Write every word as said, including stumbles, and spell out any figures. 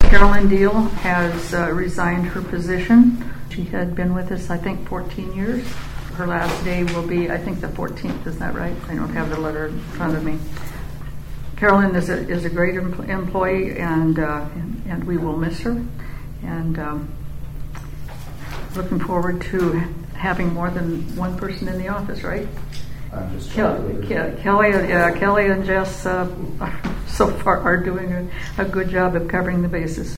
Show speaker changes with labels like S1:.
S1: Carolyn Deal has uh, resigned her position. She had been with us, I think, fourteen years. Her last day will be, I think, the fourteenth. Is that right? I don't have the letter in front of me. Carolyn is a, is a great em- employee, and, uh, and and we will miss her. And um, looking forward to having more than one person in the office, right?
S2: I'm just
S1: Kelly, Ke- Kelly, uh, Kelly and Jess uh, so far are doing a, a good job of covering the bases.